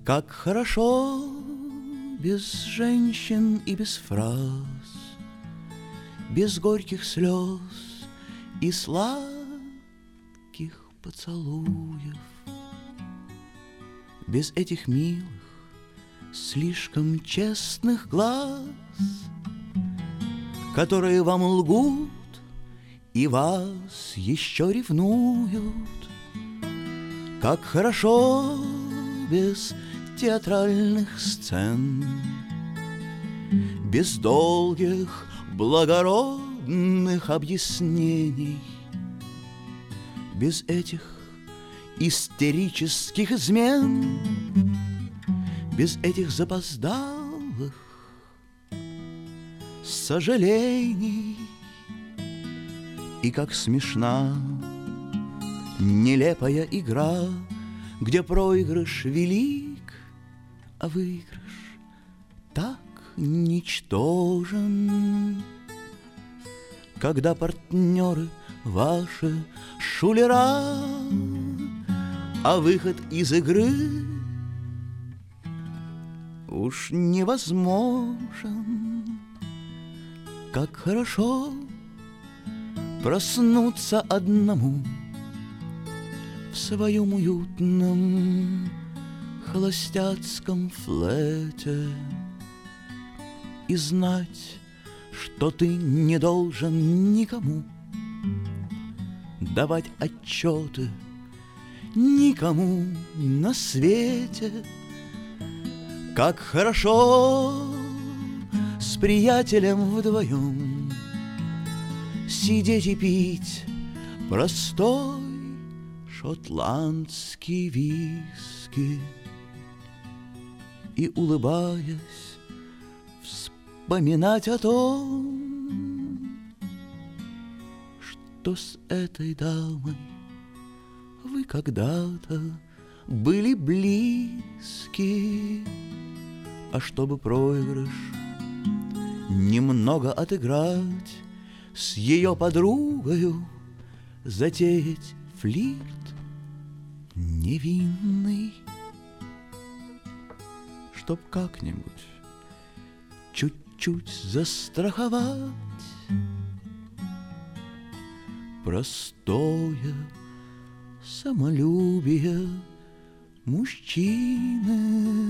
Как хорошо без женщин и без фраз, без горьких слез и сладких поцелуев, без этих милых, слишком честных глаз, которые вам лгут и вас еще ревнуют. Как хорошо без театральных сцен, без долгих благородных объяснений, без этих истерических измен, без этих запоздалых сожалений. И как смешна нелепая игра, где проигрыш велик, а выигрыш так ничтожен. Когда партнеры ваши шулера, а выход из игры уж невозможен. Как хорошо проснуться одному в своем уютном холостяцком флете и знать, что ты не должен никому давать отчеты, никому на свете. Как хорошо с приятелем вдвоем сидеть и пить простой шотландский виски и, улыбаясь, вспоминать о том, что с этой дамой вы когда-то были близки. А чтобы проигрыш немного отыграть, с ее подругою затеять флирт невинный, чтоб как-нибудь чуть-чуть застраховать простое самолюбие мужчины.